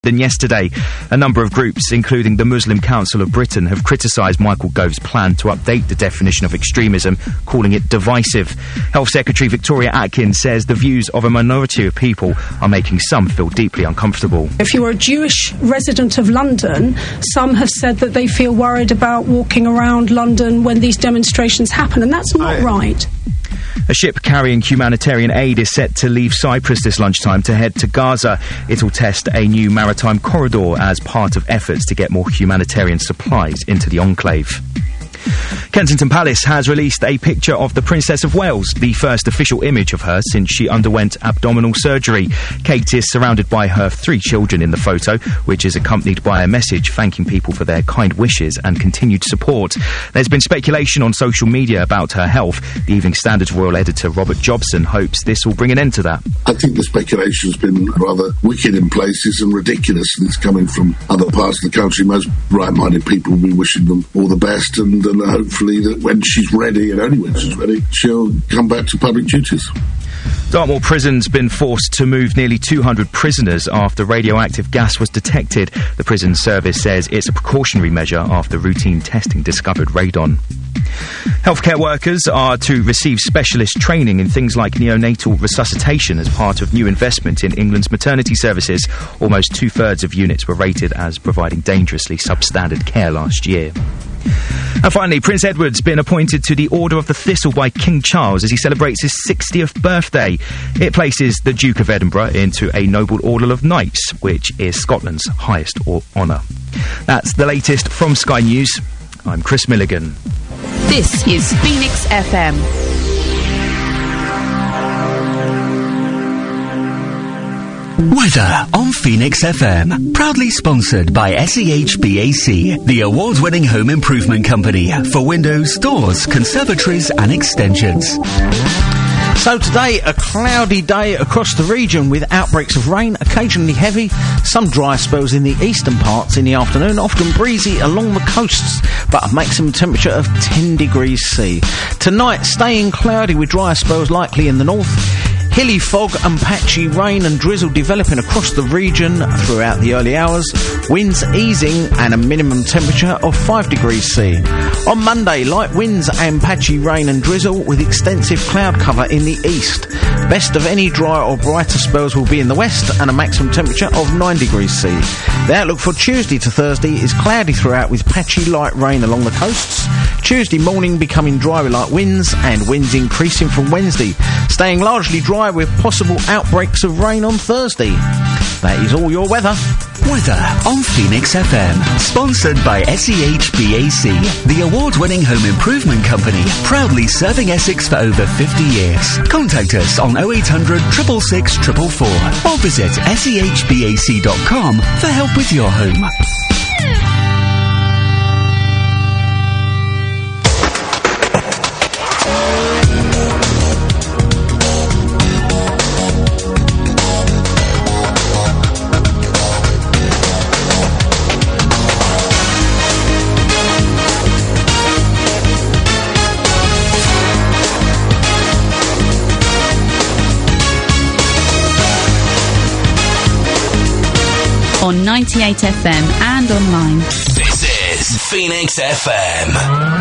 Than yesterday, a number of groups, including the Muslim Council of Britain, have criticised Michael Gove's plan to update the definition of extremism, calling it divisive. Health Secretary Victoria Atkins says the views of a minority of people are making some feel deeply uncomfortable. If you're a Jewish resident of London, some have said that they feel worried about walking around London when these demonstrations happen, and that's not right. A ship carrying humanitarian aid is set to leave Cyprus this lunchtime to head to Gaza. It'll test a new maritime corridor as part of efforts to get more humanitarian supplies into the enclave. Kensington Palace has released a picture of the Princess of Wales, the first official image of her since she underwent abdominal surgery. Kate is surrounded by her 3 children in the photo, which is accompanied by a message thanking people for their kind wishes and continued support. There's been speculation on social media about her health. The Evening Standard's royal editor Robert Jobson hopes this will bring an end to that. I think the speculation's been rather wicked in places and ridiculous, and it's coming from other parts of the country. Most right-minded people will be wishing them all the best, and hopefully that when she's ready, and only when she's ready, she'll come back to public duties. Dartmoor Prison's been forced to move nearly 200 prisoners after radioactive gas was detected. The prison service says it's a precautionary measure after routine testing discovered radon. Healthcare workers are to receive specialist training in things like neonatal resuscitation as part of new investment in England's maternity services. Almost 2/3 of units were rated as providing dangerously substandard care last year. And finally, Prince Edward's been appointed to the Order of the Thistle by King Charles as he celebrates his 60th birthday. It places the Duke of Edinburgh into a Noble Order of Knights, which is Scotland's highest honour. That's the latest from Sky News. I'm Chris Milligan. This is Phoenix FM. Weather on Phoenix FM. Proudly sponsored by SEHBAC, the award-winning home improvement company for windows, doors, conservatories and extensions. So today, a cloudy day across the region with outbreaks of rain, occasionally heavy, some dry spells in the eastern parts in the afternoon, often breezy along the coasts, but a maximum temperature of 10 degrees C. Tonight, staying cloudy with dry spells likely in the north. Hilly fog and patchy rain and drizzle developing across the region throughout the early hours. Winds easing and a minimum temperature of 5 degrees C. On Monday, light winds and patchy rain and drizzle with extensive cloud cover in the east. Best of any dry or brighter spells will be in the west and a maximum temperature of 9 degrees C. The outlook for Tuesday to Thursday is cloudy throughout with patchy light rain along the coasts. Tuesday morning becoming dry with light winds and winds increasing from Wednesday. Staying largely dry with possible outbreaks of rain on Thursday. That is all your weather. Weather on Phoenix FM. Sponsored by SEHBAC, the award-winning home improvement company, proudly serving Essex for over 50 years. Contact us on 0800 666 444 or visit sehbac.com for help with your home. On 98 FM and online. This is Phoenix FM.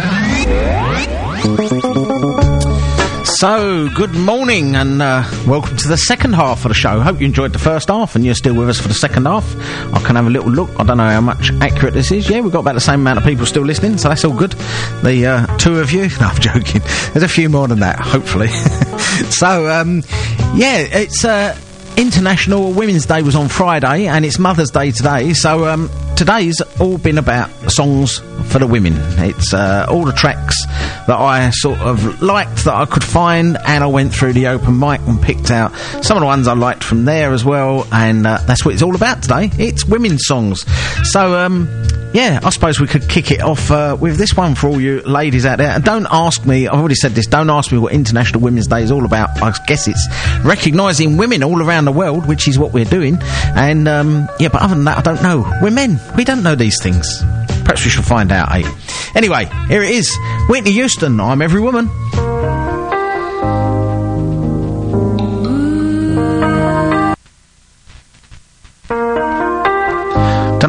So, good morning and welcome to the second half of the show. Hope you enjoyed the first half and you're still with us for the second half. I can have a little look. I don't know how much accurate this is. Yeah, we've got about the same amount of people still listening, so that's all good. The 2 of you. No, I'm joking. There's a few more than that, hopefully. So, yeah, it's... International Women's Day was on Friday and it's Mother's Day today, so today's all been about songs for the women. It's all the tracks that I sort of liked that I could find, and I went through the open mic and picked out some of the ones I liked from there as well, and that's what it's all about today. It's women's songs. So yeah, I suppose we could kick it off with this one for all you ladies out there. And don't ask me, I've already said this, don't ask me what International Women's Day is all about. I guess it's recognising women all around the world, which is what we're doing. And, yeah, but other than that, I don't know. We're men. We don't know these things. Perhaps we should find out, eh? Anyway, here it is. Whitney Houston, I'm Every Woman.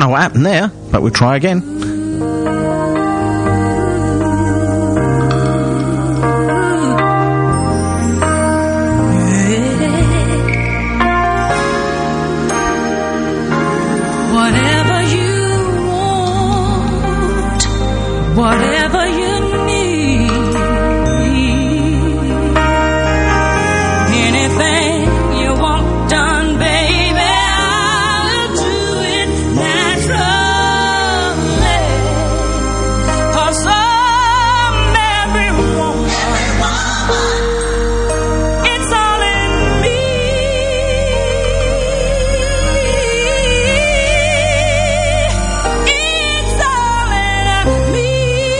know what happened there, but we'll try again. Whatever you need, anything you want done, baby, I'll do it naturally. 'Cause I'm every woman, it's all in me. It's all in me.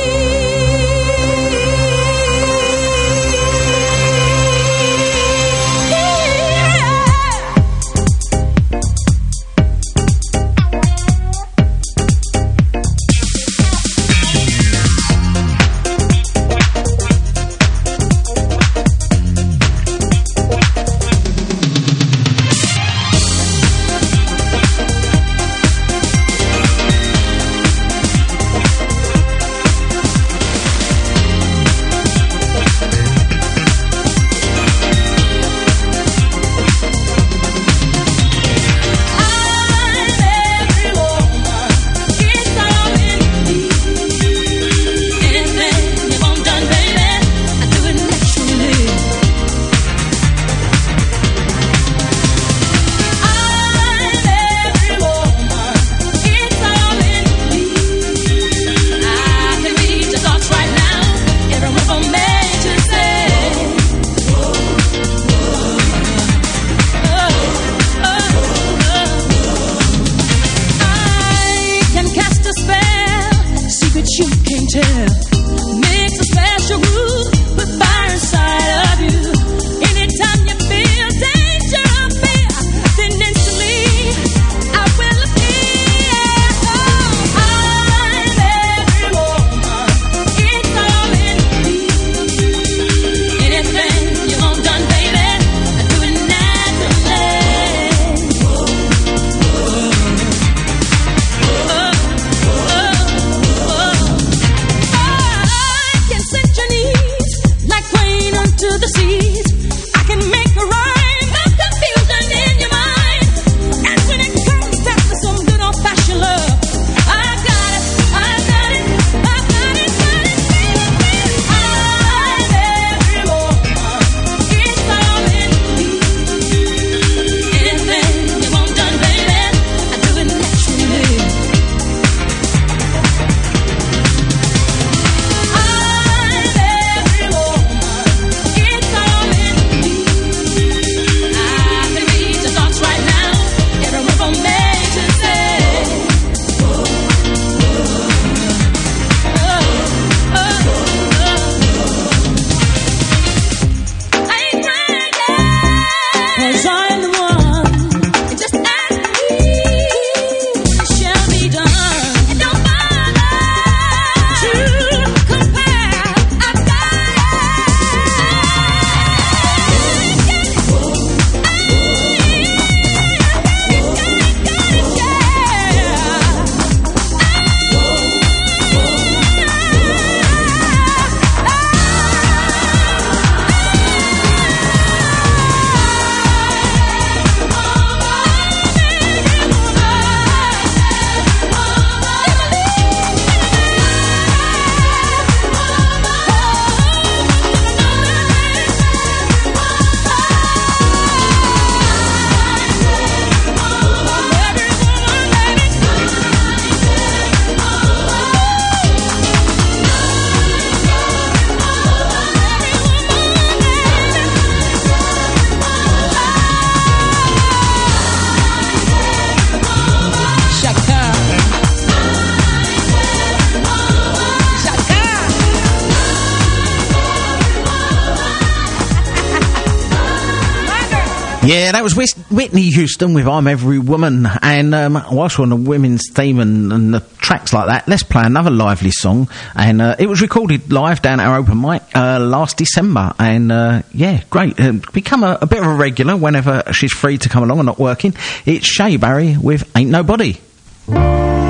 Yeah, that was Whitney Houston with I'm Every Woman. And whilst we're on the women's theme and the tracks like that, let's play another lively song. And it was recorded live down at our open mic last December. And yeah, great. Become a bit of a regular whenever she's free to come along and not working. It's Shay Barry with Ain't Nobody.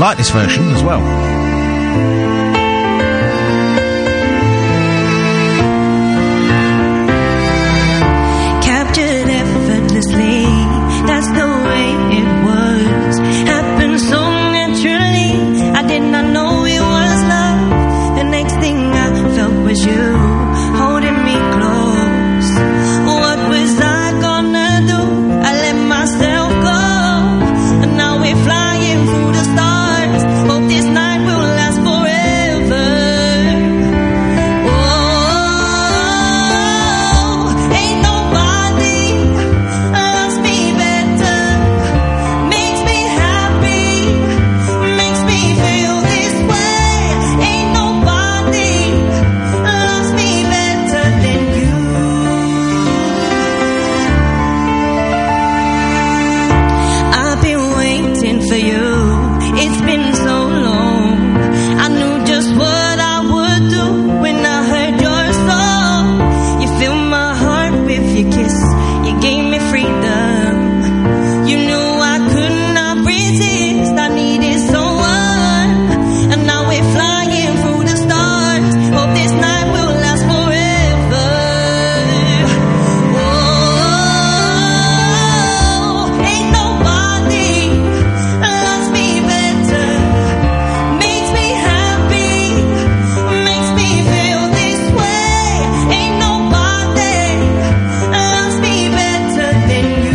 like this version as well. Captured effortlessly, that's the way it was. Happened so naturally, I did not know it was love. The next thing I felt was you holding me close. What was I gonna do? I let myself go, and now we're flying through the stars. Hope this night will last forever. Oh, ain't nobody loves me better, makes me happy, makes me feel this way. Ain't nobody loves me better than you. I've been waiting for you, it's been so long. I knew just what I would do when I heard your song. You filled my heart with your kiss, you gave me freedom. You knew I could not resist, I needed someone. And now we're flying through the stars. Hope this night will last forever. Oh, ain't nobody loves me better, makes me happy, makes me feel this way. Ain't nobody loves me better than you.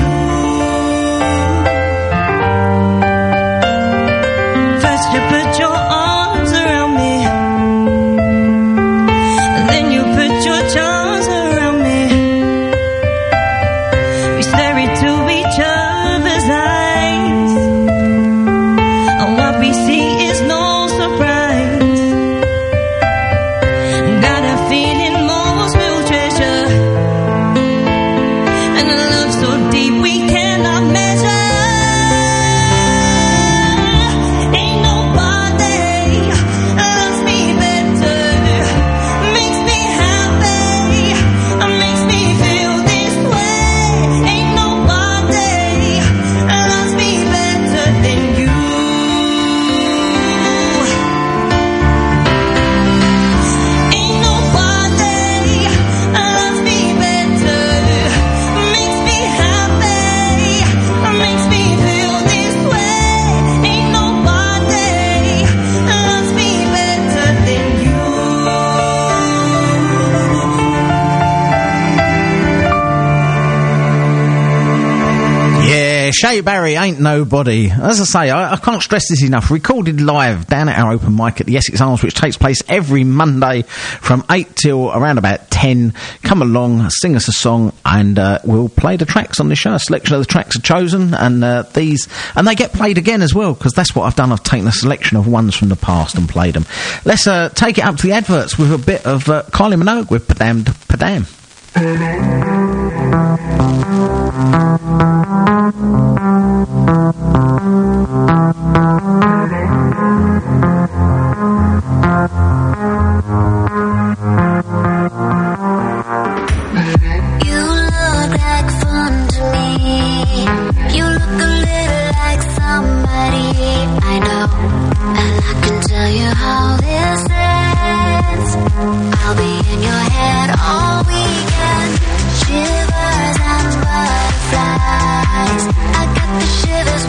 First you put your arms around me, then you put your charms around me. We stare into each other's eyes, and what we see is no surprise. Got a feeling most will treasure, and a love so deep we cannot measure. Ain't nobody loves me better, makes me happy, makes me feel this way. Ain't nobody loves me better than you. Ain't nobody loves me better, makes me happy, makes me feel this way. Ain't nobody loves me better than you. Yeah, Shay Barry, Ain't Nobody. As I say, I can't stress this enough. Recorded live down at our open mic at the Essex Arms, which takes place every Monday from 8 till around about 10. Come along, sing us a song, and we'll play the tracks on the show. A selection of the tracks are chosen, and they get played again as well, because that's what I've done. I've taken a selection of ones from the past and played them. Let's take it up to the adverts with a bit of Kylie Minogue with Padam Padam. You look like fun to me. You look a little like somebody I know, and I can tell you how this ends. I'll be in your head all weekend. Shivers and butterflies. I got the shivers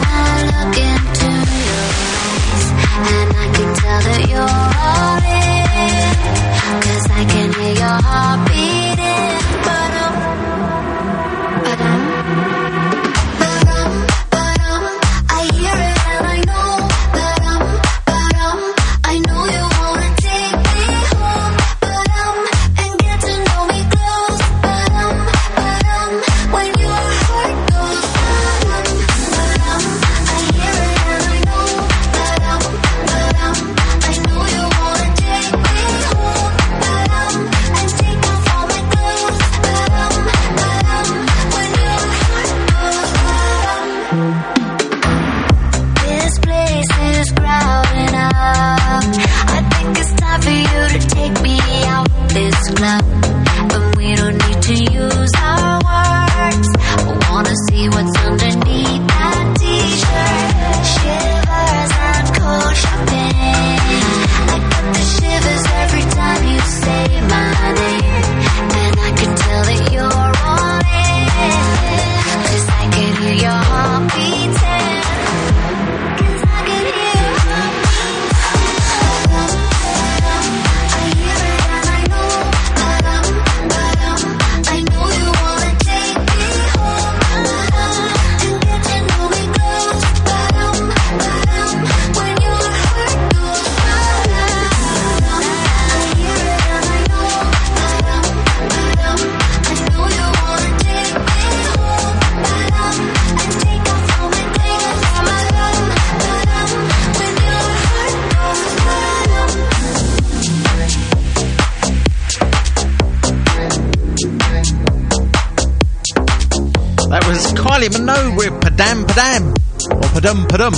Kylie Minogue with Padam Padam. Or Padum Padum.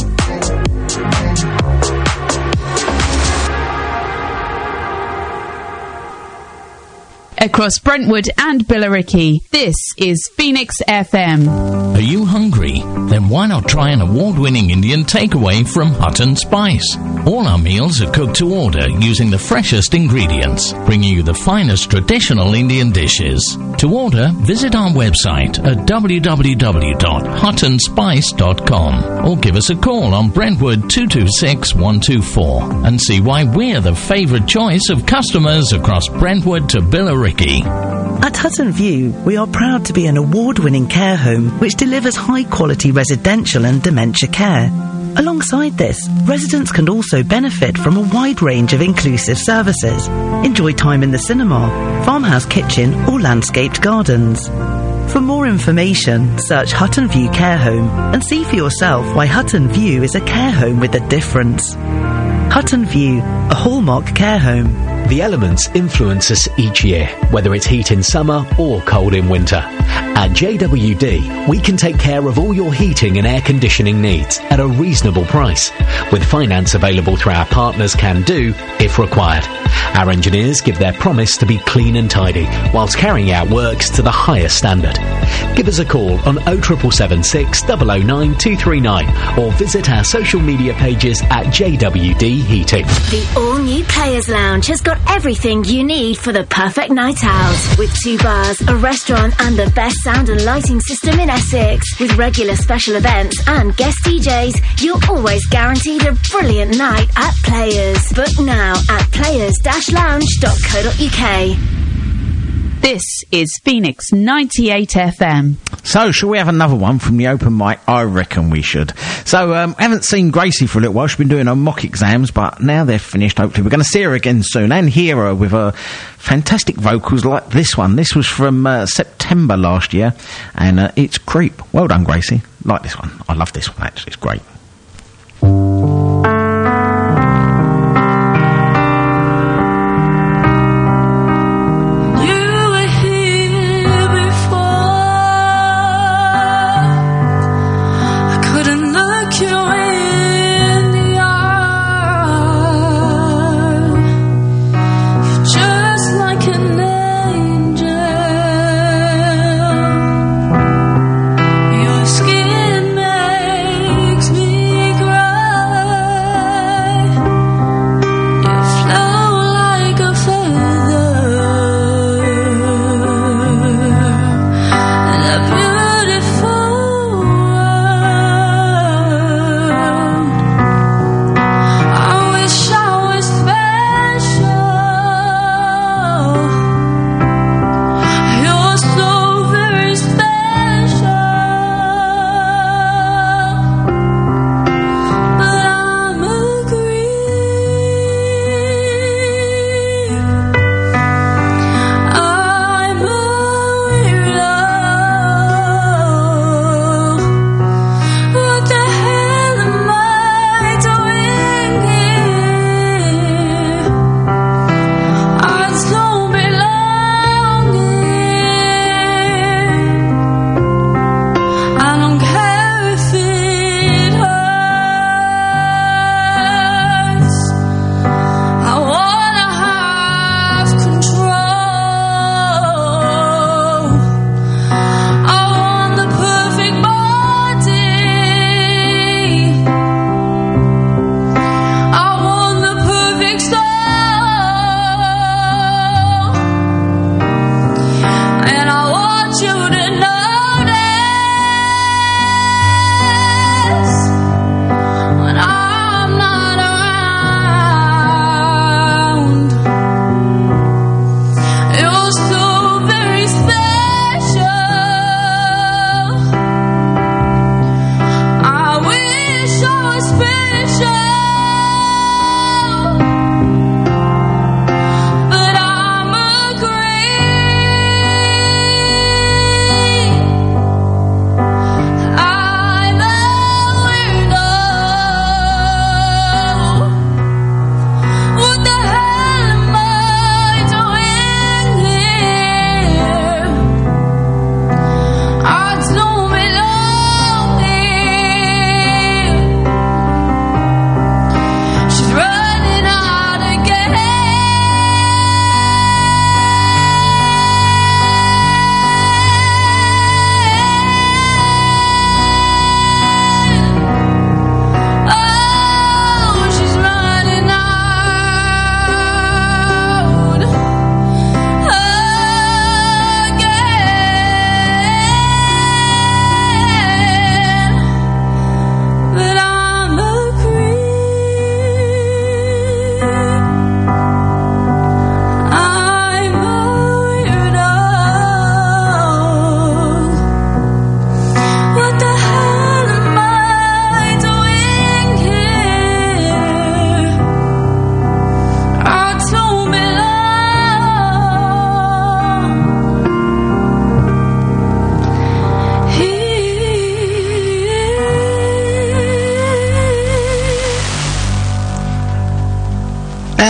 Across Brentwood and Billericay, this is Phoenix FM. Are you hungry? Then why not try an award-winning Indian takeaway from Hutton Spice? All our meals are cooked to order using the freshest ingredients, bringing you the finest traditional Indian dishes. To order, visit our website at www.huttonspice.com or give us a call on Brentwood 226 124 and see why we're the favourite choice of customers across Brentwood to Billericay. At Hutton View, we are proud to be an award-winning care home which delivers high-quality residential and dementia care. Alongside this, residents can also benefit from a wide range of inclusive services. Enjoy time in the cinema, farmhouse kitchen or landscaped gardens. For more information, search Hutton View Care Home and see for yourself why Hutton View is a care home with a difference. Hutton View, a hallmark care home. The elements influence us each year, whether it's heat in summer or cold in winter. At JWD, we can take care of all your heating and air conditioning needs at a reasonable price, with finance available through our partners Can Do if required. Our engineers give their promise to be clean and tidy, whilst carrying out works to the highest standard. Give us a call on 07776 009 239 or visit our social media pages at JWD Heating. The all-new Players Lounge has got everything you need for the perfect night out. With 2 bars, a restaurant and the best sound and lighting system in Essex. With regular special events and guest DJs, you're always guaranteed a brilliant night at Players. Book now at players-lounge.co.uk. This is Phoenix 98 FM. So, shall we have another one from the open mic? I reckon we should. So, haven't seen Gracie for a little while. She's been doing her mock exams, but now they're finished. Hopefully, we're going to see her again soon and hear her with her fantastic vocals like this one. This was from September last year, and it's Creep. Well done, Gracie. Like this one. I love this one, actually. It's great. Your skin makes me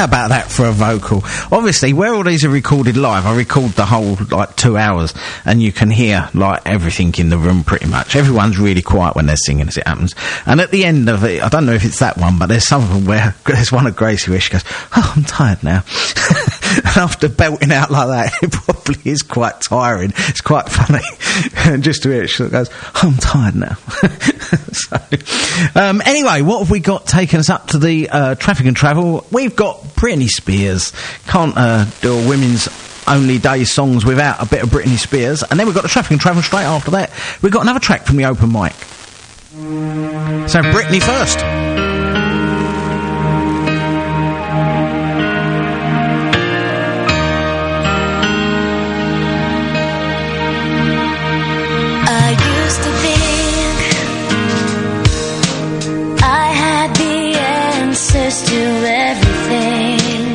How about that for a vocal? Obviously, where all these are recorded live, I record the whole, 2 hours, and you can hear, everything in the room pretty much. Everyone's really quiet when they're singing as it happens. And at the end of it, I don't know if it's that one, but there's some of them where there's one of Gracie where she goes, "Oh, I'm tired now." And after belting out like that, it probably is quite tiring. It's quite funny. And just to hear it, she goes, "Oh, I'm tired now." So, anyway, what have we got taking us up to the traffic and travel? We've got Britney Spears. Can't do a women's only day songs without a bit of Britney Spears. And then we've got the traffic and travel straight after that. We've got another track from the open mic. So Britney first. To everything,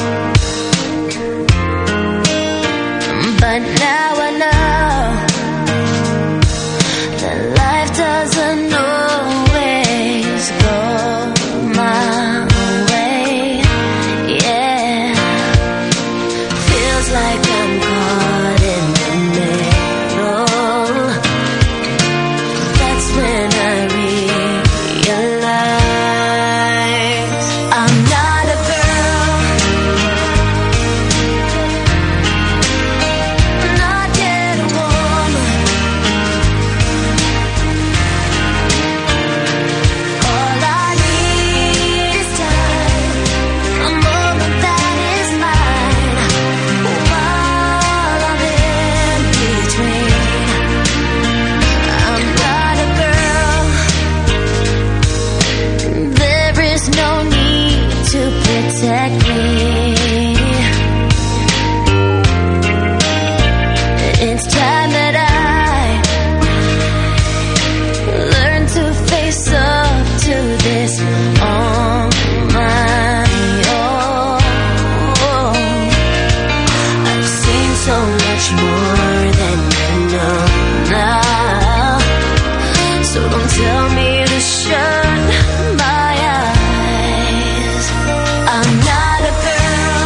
but now I know that life doesn't always go my way. Yeah, feels like I'm caught in the middle. That's when I realize I'm not a girl, not yet a woman. All I need is time, a moment that is mine, while I'm in between. I'm not a girl, there is no need to protect me. It's time that I learn to face up to this on my own. I've seen so much more than I know now, so don't tell me to shut my eyes. I'm not a girl,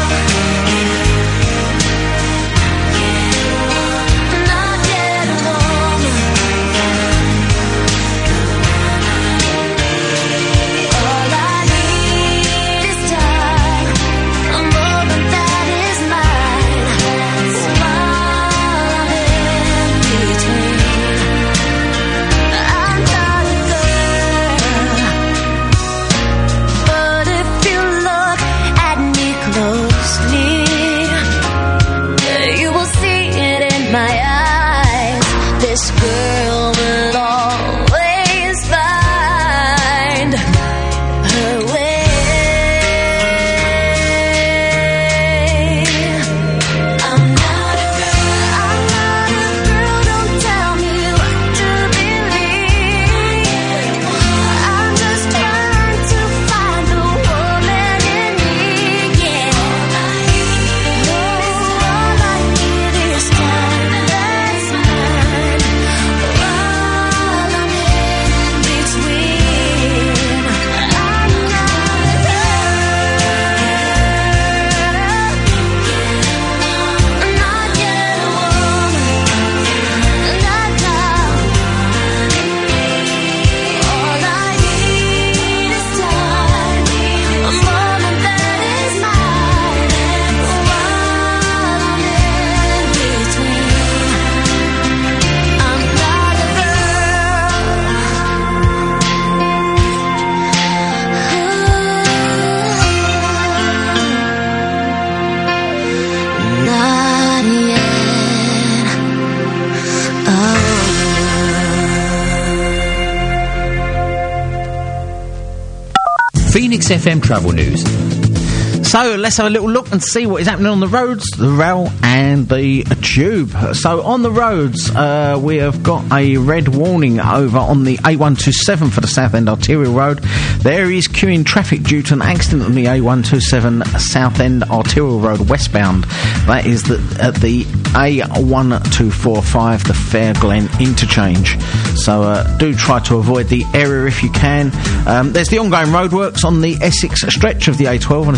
not yet a woman. All I need is time, a moment that is mine, while I'm in between. I'm not a girl, but if you look at me closely, you will see it in my eyes. This girl will always find her way. I'm not a girl, don't tell me what to believe. I'm just trying to find the woman in me, yeah. All I need is time, that's mine, while I'm in between. I'm not a girl, not yet a woman, not now. All I need is time, a moment that is mine, while I'm in between. I'm not a girl, not yet a Phoenix FM Travel News. So let's have a little look and see what is happening on the roads, the rail and the tube. So on the roads, we have got a red warning over on the A127 for the Southend Arterial Road. There is queuing traffic due to an accident on the A127 Southend Arterial Road westbound. That is at the A1245, the Fair Glen interchange. So do try to avoid the area if you can. There's the ongoing roadworks on the Essex stretch of the A12 and a speed restriction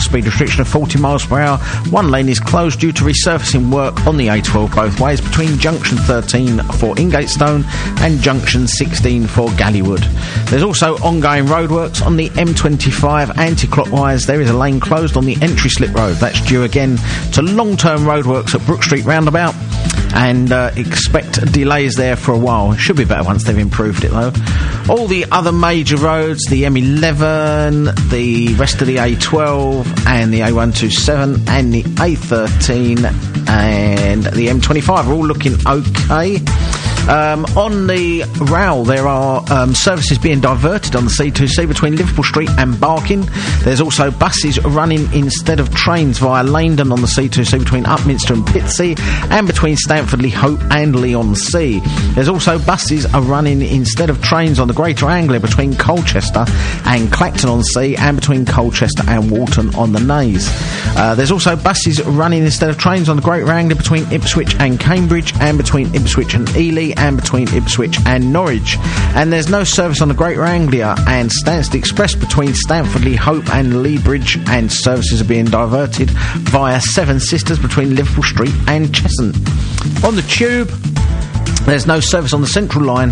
restriction of 40 miles per hour. One lane is closed due to resurfacing work on the A12 both ways between junction 13 for Ingatestone and junction 16 for Gallywood. There's also ongoing roadworks on the M25 anti-clockwise. There is a lane closed on the entry slip road. That's due again to long-term roadworks at Brook Street roundabout, and expect delays there for a while. It should be better once they've improved it though. All the other major roads, the M11, the rest of the A12 and the A127 and the A13 and the M25 are all looking okay. On the rail, there are services being diverted on the C2C between Liverpool Street and Barking. There's also buses running instead of trains via Leighton on the C2C between Upminster and Pitsea, and between Stamford-le-Hope and Leigh-on-Sea. There's also buses are running instead of trains on the Greater Anglia between Colchester and Clacton-on-Sea, and between Colchester and Walton on the Naze. There's also buses running instead of trains on the Greater Anglia between Ipswich and Cambridge, and between Ipswich and Ely, and between Ipswich and Norwich. And there's no service on the Greater Anglia and Stansted Express between Stamford-le-Hope and Leabridge, and services are being diverted via Seven Sisters between Liverpool Street and Cheshunt. On the Tube, there's no service on the Circle Line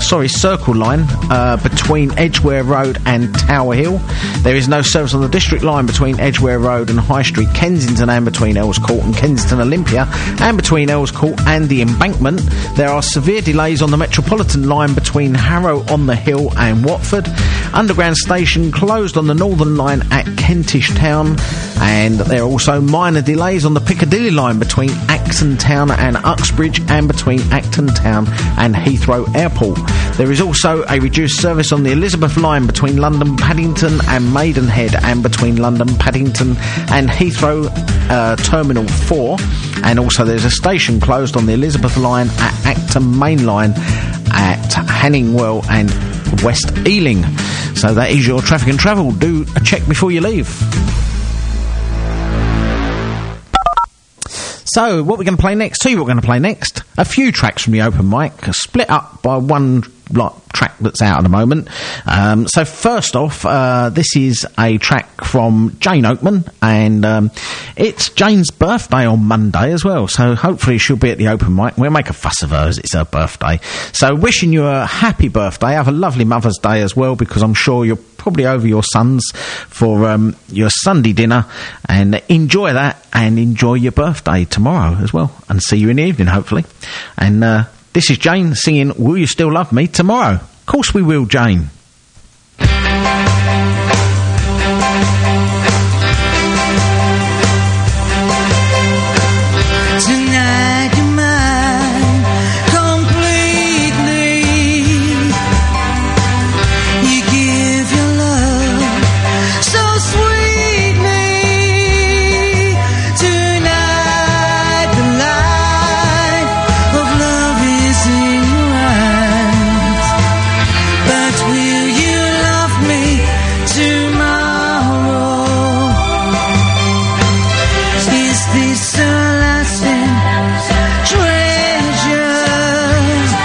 between Edgware Road and Tower Hill. There is no service on the District Line between Edgware Road and High Street Kensington, and between Earls Court and Kensington Olympia, and between Earls Court and the Embankment. There are severe delays on the Metropolitan Line between Harrow on the Hill and Watford. Underground station closed on the Northern Line at Kentish Town, and there are also minor delays on the Piccadilly Line between Acton Town and Uxbridge, and between Acton Town and Heathrow Airport. There is also a reduced service on the Elizabeth Line between London Paddington and Maidenhead, and between London Paddington and Heathrow Terminal 4. And also there's a station closed on the Elizabeth Line at Acton Main Line at Hanningwell and West Ealing. So that is your traffic and travel. Do a check before you leave. So, what we're going to play next? Tell you what we're going to play next. A few tracks from the open mic, split up by one track that's out at the moment. So first off, this is a track from Jane Oakman, and it's Jane's birthday on Monday as well, so hopefully she'll be at the open mic. We'll make a fuss of her as it's her birthday. So wishing you a happy birthday. Have a lovely Mother's Day as well, because I'm sure you're probably over your sons for your Sunday dinner, and enjoy that, and enjoy your birthday tomorrow as well, and see you in the evening hopefully. And this is Jane singing Will You Still Love Me Tomorrow? Of course we will, Jane. Tonight you're mine completely. You give your love so sweetly. Tonight the light of love is in your eyes. But will you love me tomorrow? Is this a lasting treasure,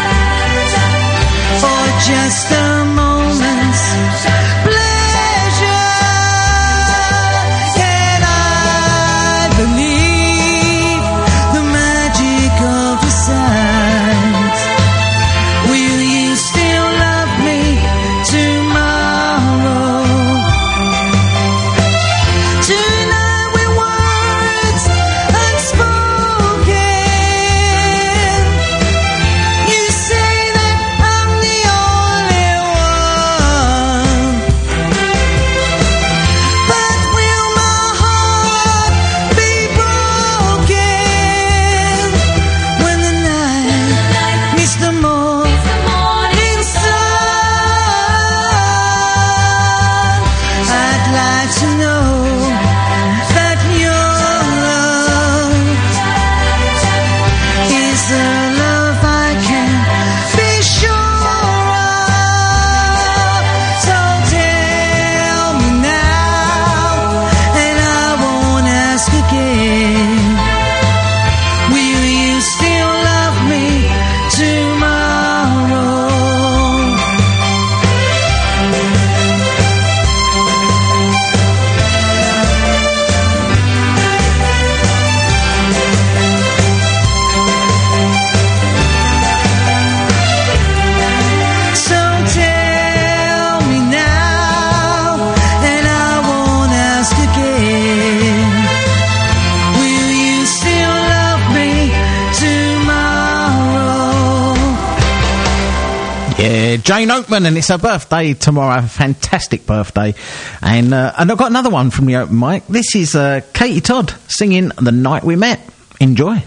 or just a moment's pleasure? Can I believe the magic of the signs? Will you still love me tomorrow? Tonight with words unspoken, you say that I'm the only one. But will my heart be broken when the night meets the morning sun? I'd like to know that your love is a love I can be sure of. So tell me now, and I won't ask again. Will you still love me tomorrow? Jane Oatman, and it's her birthday tomorrow. A fantastic birthday. And I've got another one from the open mic. This is Katie Todd singing The Night We Met. Enjoy.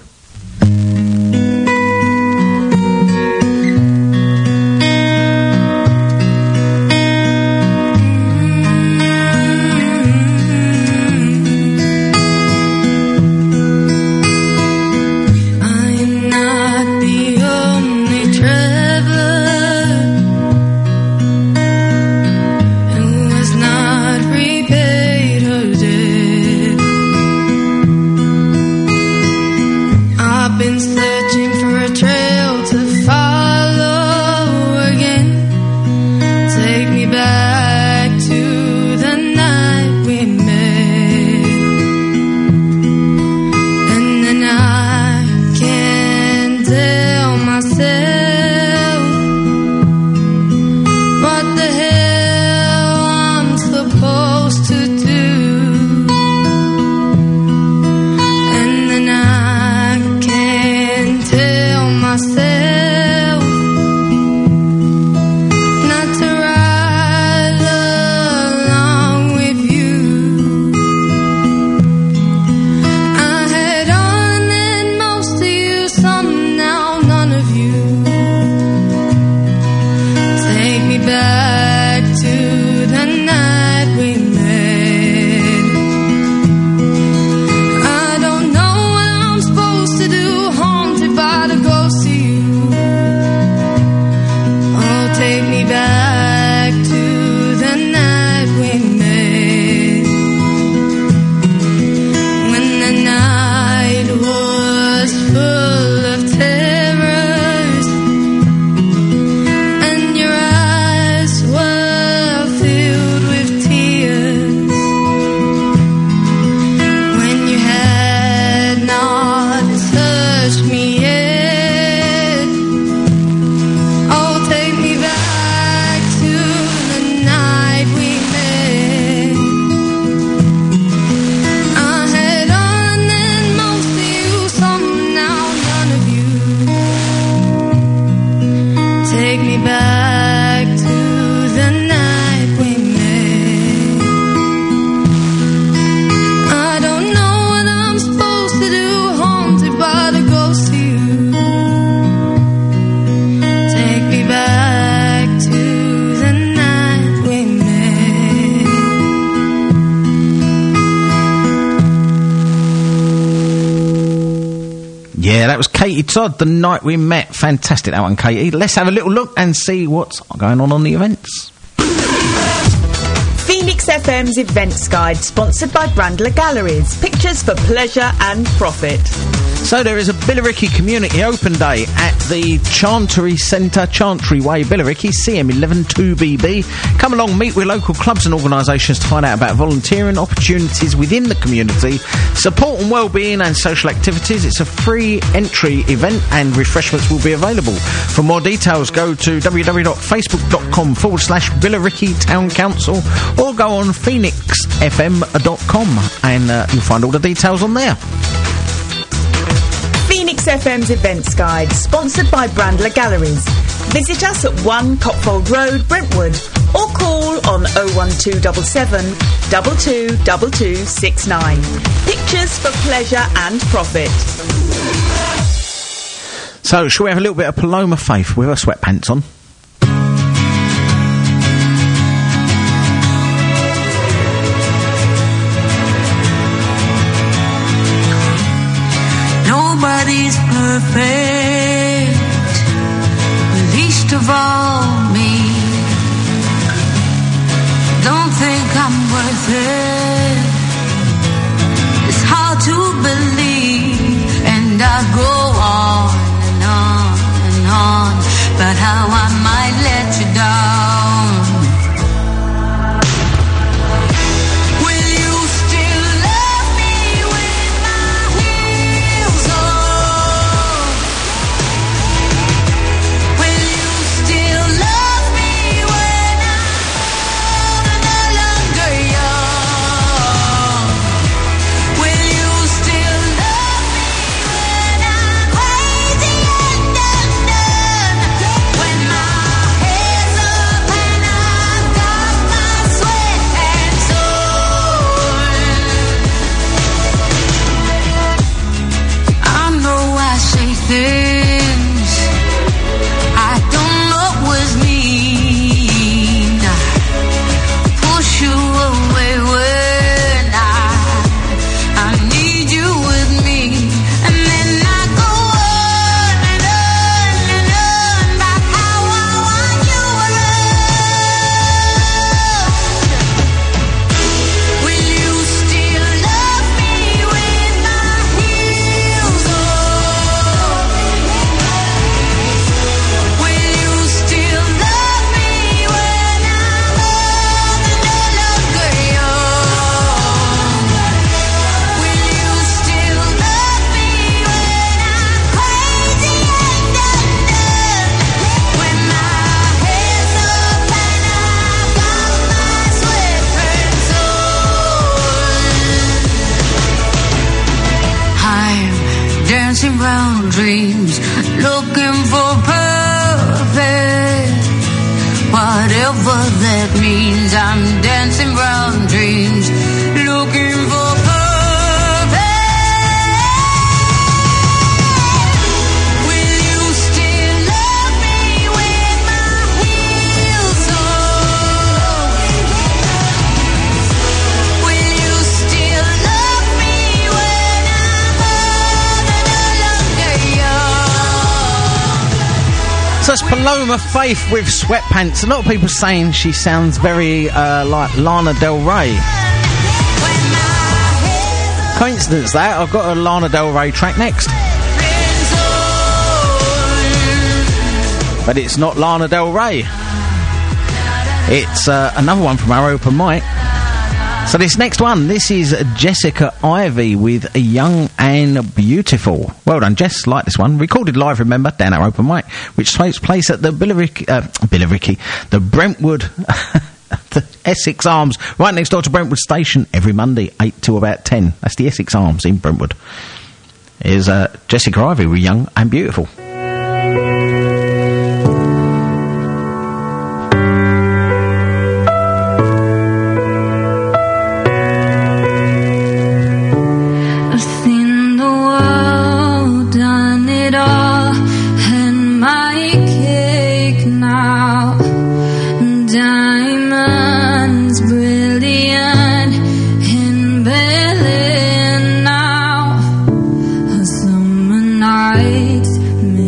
That was Katie Todd, The Night We Met. Fantastic, that one, Katie. Let's have a little look and see what's going on the events. Phoenix FM's Events Guide, sponsored by Brandler Galleries. Pictures for pleasure and profit. So there is a Billericay Community Open Day at the Chantry Centre, Chantry Way, Billericay, CM112BB. Come along, meet with local clubs and organisations to find out about volunteering opportunities within the community, support and wellbeing and social activities. It's a free entry event and refreshments will be available. For more details, go to www.facebook.com/Billericay Town Council or go on phoenixfm.com and you'll find all the details on there. Phoenix FM's Events Guide, sponsored by Brandler Galleries. Visit us at 1 Copfold Road, Brentwood, or call on 01277 222269. Pictures for pleasure and profit. So, shall we have a little bit of Paloma Faith with her sweatpants on? Nobody's perfect, least of all me. Don't think I'm worth it. It's hard to believe, and I go on and on and on about how I might let you down. When my round dreams, looking for perfect. Whatever that means, I'm dancing round dreams, looking for perfect. Will you still love me with my heels on? Will you still love me when I'm old and no longer young? So it's Paloma Faith with Sweatpants. A lot of people saying she sounds very like Lana Del Rey. Coincidence that I've got a Lana Del Rey track next, but it's not Lana Del Rey. It's another one from our open mic. So this next one, this is Jessica Ivy with Young and Beautiful. Well done, Jess. Like this one. Recorded live, remember, down our open mic, which takes place at the the Brentwood, the Essex Arms, right next door to Brentwood Station, every Monday, 8 to about 10. That's the Essex Arms in Brentwood. Here's Jessica Ivy with Young and Beautiful. I've seen the world, done it all, and my cake now. Diamonds brilliant in Berlin now. Summer nights,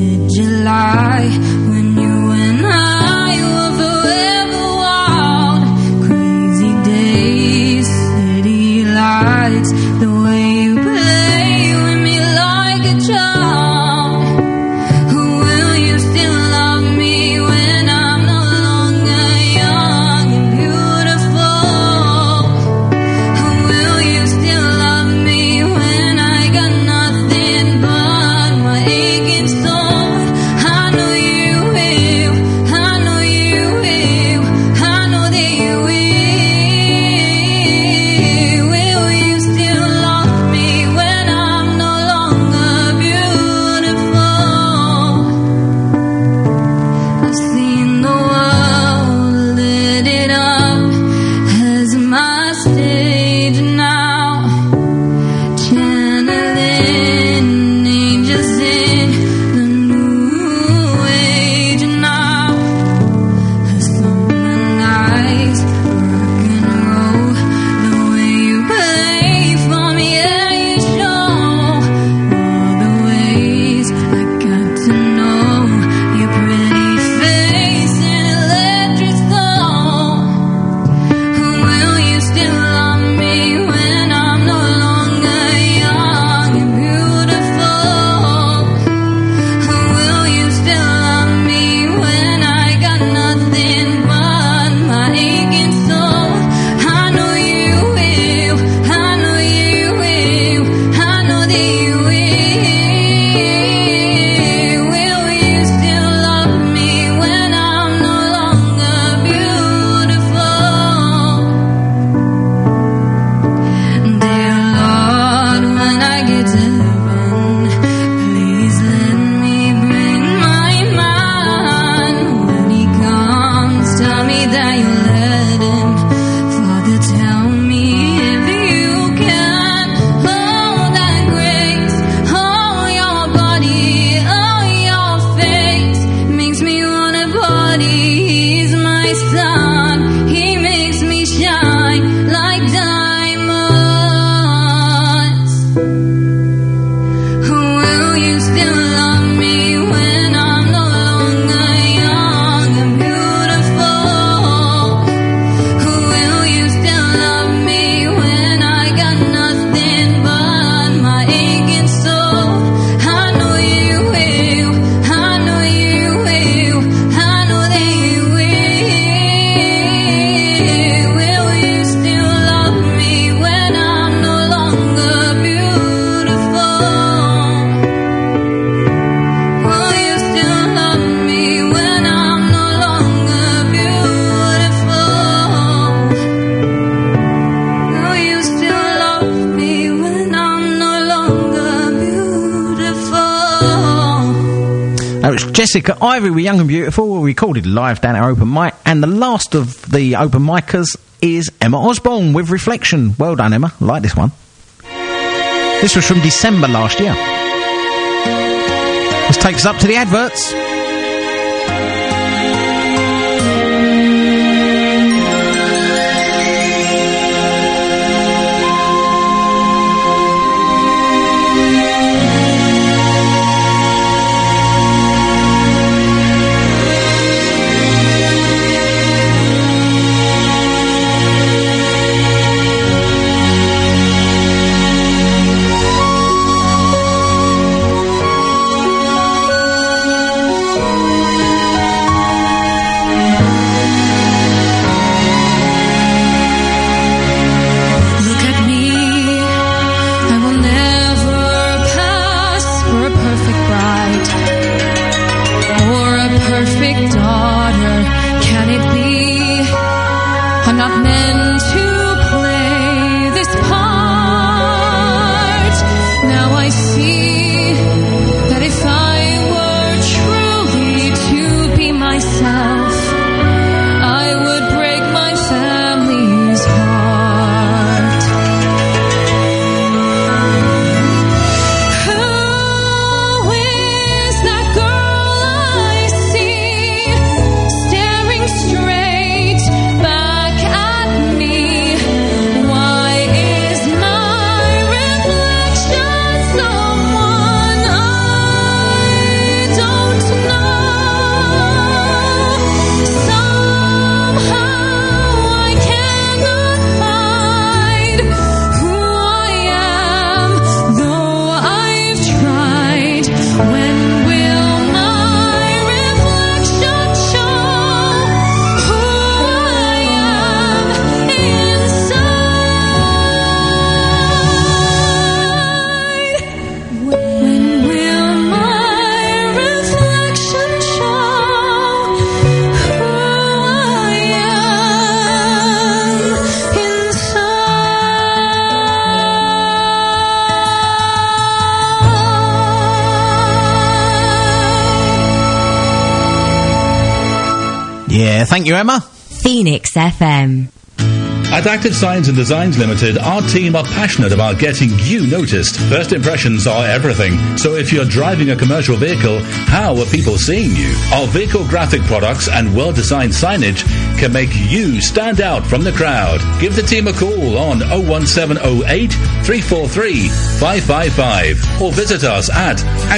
it's Jessica Ivy with Young and Beautiful. We recorded live down at our open mic. And the last of the open micers is Emma Osborne with Reflection. Well done, Emma. I like this one. This was from December last year. This takes us up to the adverts. Thank you, Emma. Phoenix FM. At Active Signs and Designs Limited, our team are passionate about getting you noticed. First impressions are everything. So if you're driving a commercial vehicle, how are people seeing you? Our vehicle graphic products and well-designed signage can make you stand out from the crowd. Give the team a call on 01708 343 555 or visit us at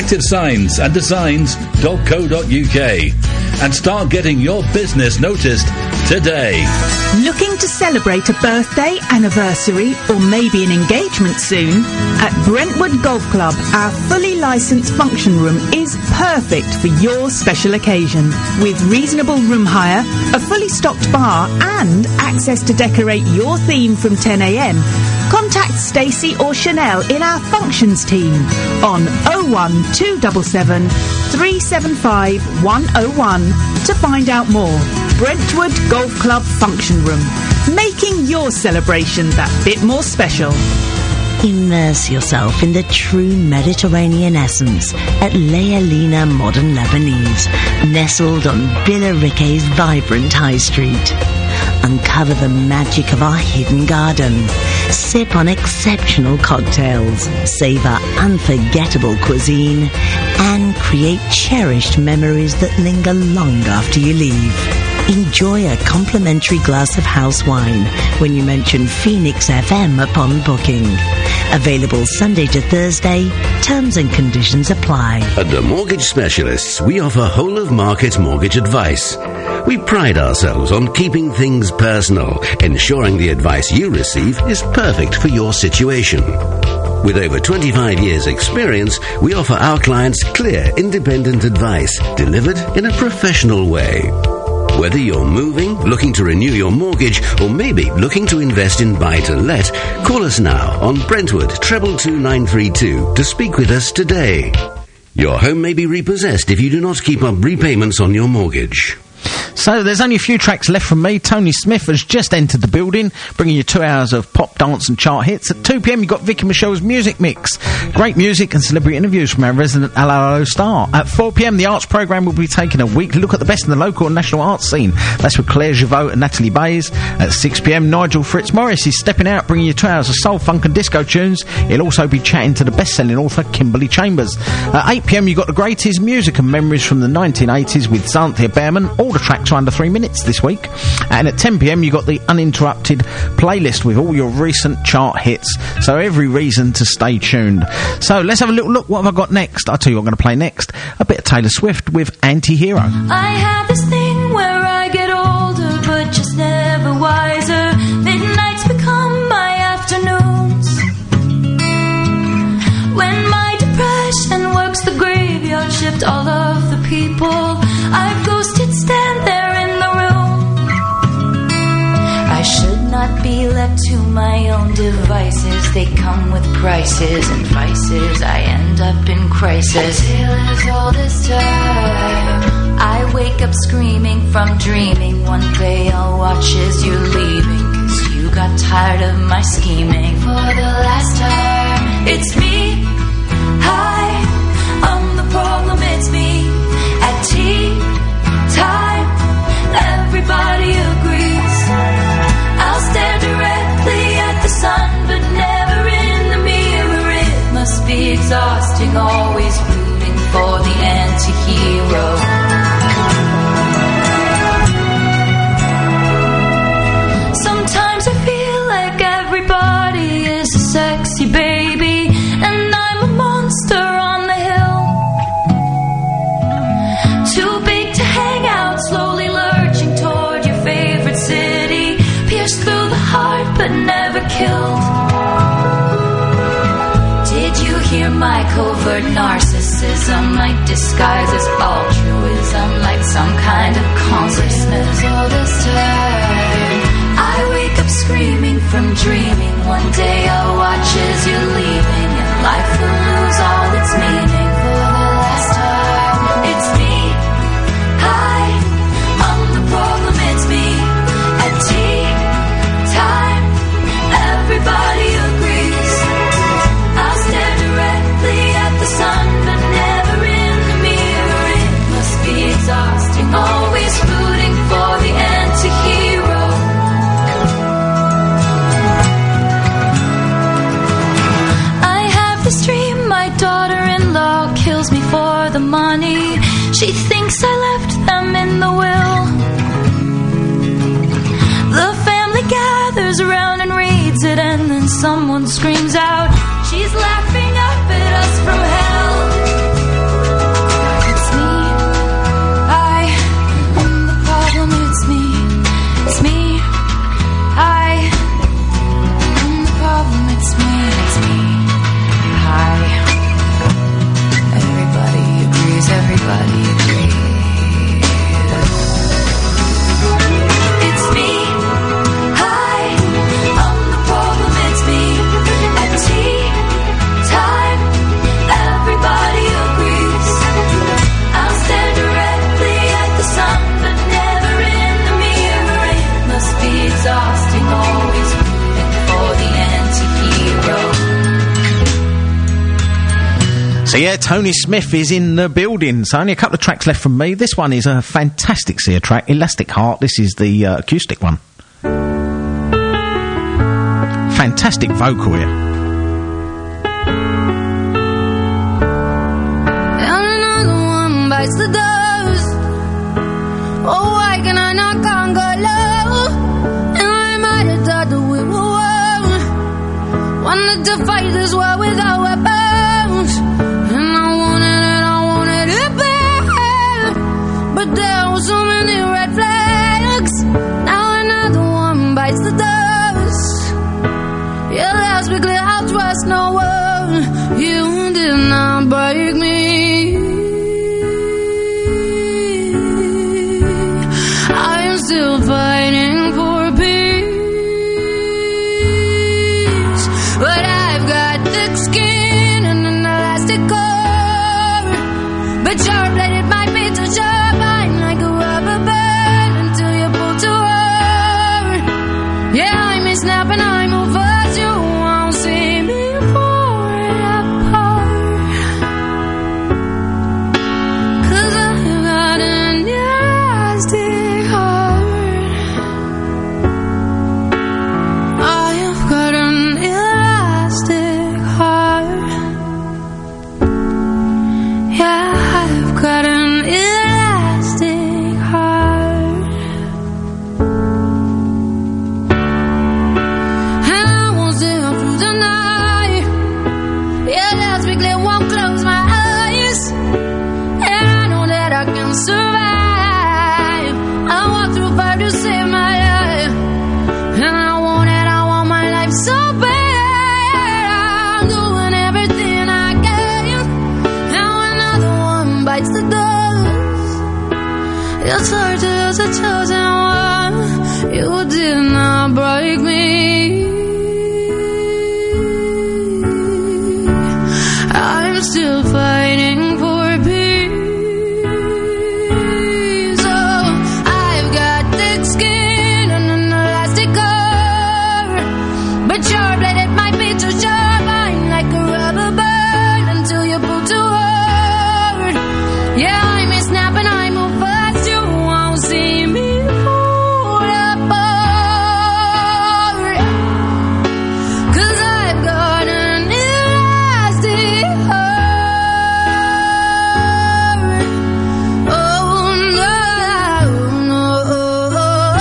activesignsanddesigns.co.uk and start getting your business noticed today. Looking to celebrate a birthday, anniversary, or maybe an engagement soon? At Brentwood Golf Club, our fully licensed function room is perfect for your special occasion. With reasonable room hire, a fully stocked bar, and access to decorate your theme from 10 a.m, contact Stacey or Chanel in our functions team on 01277 375 101 to find out more. Brentwood Golf Club Function Room, making your celebration that bit more special. Immerse yourself in the true Mediterranean essence at Lealina Modern Lebanese, nestled on Billericay's vibrant high street. Uncover the magic of our hidden garden. Sip on exceptional cocktails, savor unforgettable cuisine, and create cherished memories that linger long after you leave. Enjoy a complimentary glass of house wine when you mention Phoenix FM upon booking. Available Sunday to Thursday. Terms and conditions apply. At the Mortgage Specialists, we offer whole-of-market mortgage advice. We pride ourselves on keeping things personal, ensuring the advice you receive is perfect for your situation. With over 25 years' experience, we offer our clients clear, independent advice delivered in a professional way. Whether you're moving, looking to renew your mortgage, or maybe looking to invest in buy-to-let, call us now on Brentwood 222-932 to speak with us today. Your home may be repossessed if you do not keep up repayments on your mortgage. So there's only a few tracks left from me. Tony Smith has just entered the building, bringing you 2 hours of pop, dance and chart hits. At 2 p.m. you've got Vicky Michelle's Music Mix. Great music and celebrity interviews from our resident LRO star. At 4 p.m. the arts programme will be taking a weekly look at the best in the local and national arts scene. That's with Claire Javot and Natalie Bays. At 6 p.m. Nigel Fitzmaurice is stepping out, bringing you 2 hours of soul, funk and disco tunes. He'll also be chatting to the best-selling author Kimberly Chambers. At 8 p.m. you've got the greatest music and memories from the 1980s with Xanthia Behrman. All the tracks are under 3 minutes this week. And at 10 p.m. you got the uninterrupted playlist with all your recent chart hits. So every reason to stay tuned. So let's have a little look. What have I got next? I'll tell you what I'm going to play next. A bit of Taylor Swift with Anti-Hero. I have this thing where I get older, but just never wiser. Midnights become my afternoons. When my depression works the graveyard shift, all of the people I've ghosted stand there in the room. I should not be left to my own devices. They come with prices and vices. I end up in crisis. Taylor's all this time. I wake up screaming from dreaming. One day I'll watch as you're leaving, 'cause you got tired of my scheming. For the last time, it's me. Hi, I'm the problem, it's me. At tea time, everybody agrees. I'll stare directly at the sun, but never in the mirror. It must be exhausting, always rooting for the anti-hero. Sometimes I feel like everybody is a sexy baby, and I'm a monster on the hill. Too big to hang out, slowly lurching toward your favorite city. Pierced through the heart, but never killed. Did you hear my covert narcissism? My disguise as altruism, like some kind of consciousness. All this time, I wake up screaming from dreaming. One day I'll watch as you're leaving, and life will lose all its meaning. For the last time, it's me. Hi, I'm the problem, it's me. At tea time, everybody agrees. I'll stare directly at the sun, but never in the mirror. It must be exhausting, always rooting for the anti-hero. I have this dream, my daughter-in-law kills me for the money. She thinks I left them in the will. The family gathers around and reads it, and then someone screams out, she's laughing up at us from hell. It's me. I'm the problem, it's me. It's me. I'm the problem, it's me. It's me. Hi. Everybody agrees, everybody agrees. It's me. Hi. I'm the problem, it's me. At tea time, everybody agrees. I'll stare directly at the sun, but never in the mirror. It must be exhausting, always rooting for the anti-hero. So yeah, Tony Smith is in the building. So only a couple of tracks left from me. This one is a fantastic Sia track, Elastic Heart. This is the acoustic one. Fantastic vocal here. And another one bites the dust. Oh, why can I not conquer love? And I might have thought that we were one. Wanted to fight this war without weapons. And I wanted it bad. But there were so many red flags. Now another one bites the dust. Yeah, let's be clear, I'll trust no one. You did not break me. I am still fighting for peace. But I've got thick skin and an elastic core. But sharp-bladed might be too sharp, I'm like a rubber band. was a chosen one. You did not break me. I'm still fighting for peace. Oh, I've got thick skin and an elastic core, but your blade, it might be too sharp. I'm like a rubber band until you pull too hard. Yeah, I may snap and I move fast. You won't see me fall apart, 'cause I've got an elastic heart. Oh no, no, oh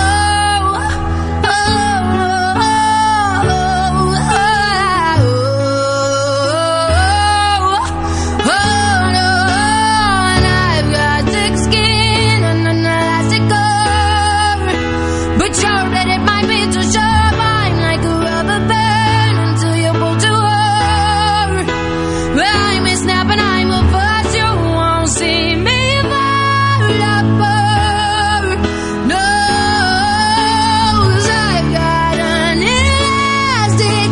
no, and I've got thick skin and an elastic core, but your blade, it might be too sharp. I'm like a rubber band until you pull too hard. I may snap and I move fast. You won't see me fall apart. No, 'cause I've got an elastic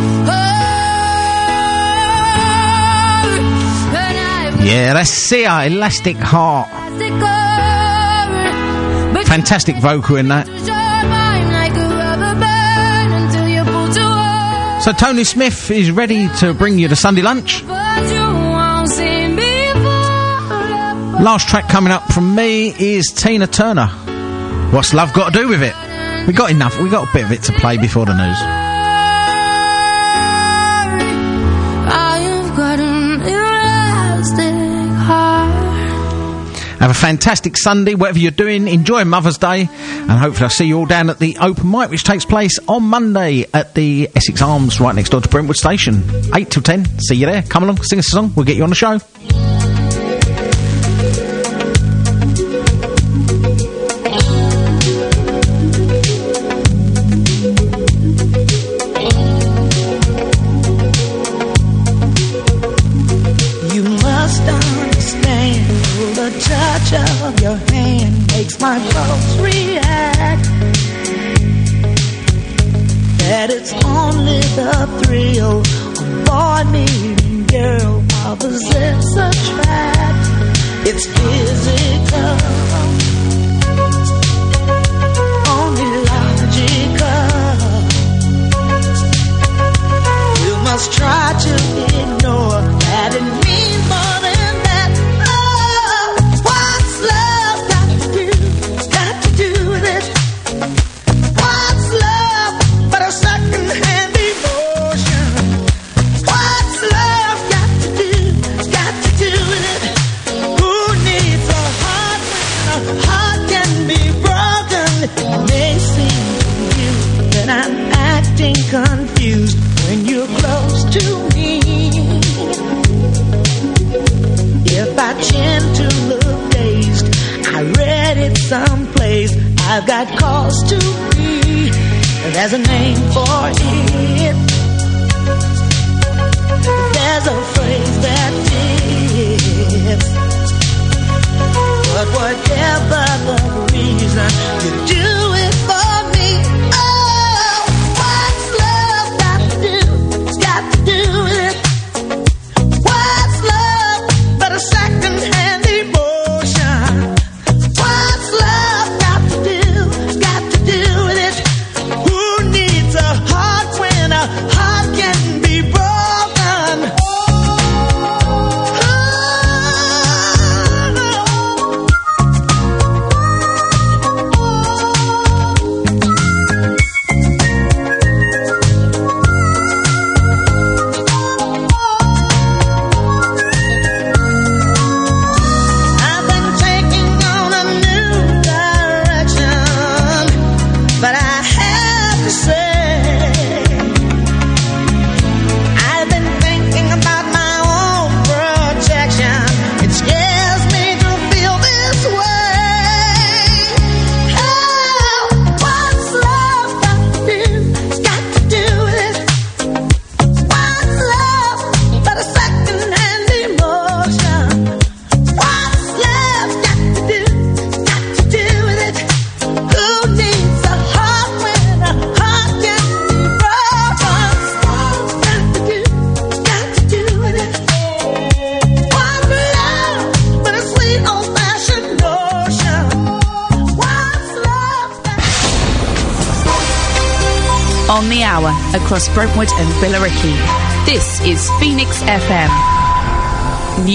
heart. And I've Yeah, that's Sia, Elastic Heart. elastic core, but Fantastic vocal in that. sharp. I'm like a rubber band until you pull too hard. So Tony Smith is ready to bring you the Sunday lunch. But you won't see me fall. Last track coming up from me is Tina Turner. What's love got to do with it? We got enough. We got a bit of it to play before the news. I've got an elastic heart. Have a fantastic Sunday, whatever you're doing. Enjoy Mother's Day, and hopefully I'll see you all down at the open mic, which takes place on Monday at the Essex Arms, right next door to Brentwood Station, 8 till 10. See you there. Come along, sing us a song. We'll get you on the show. You must understand the touch of your hand makes my pulse react. That it's only the thrill of boy meeting girl opposites attract. It's physical, only logical. You must try to ignore that it means more than that. Oh, what's love got to do? Got to do with it. What's love but a second-hand emotion? What's love got to do? Got to do with it. Who needs a heart when a heart can be broken? It may seem to you that I'm acting confused when you're close to me. If I tend to look dazed, I read it someplace. I've got cause to be. There's a name for it. There's a phrase that fits. But whatever the reason, you do it for me. Oh, what's love got to do? Got to do with it. What's love but a second-hand emotion? What's love got to do? Got to do with it. Who needs a heart when a on the hour across Brentwood and Billericay. This is Phoenix FM.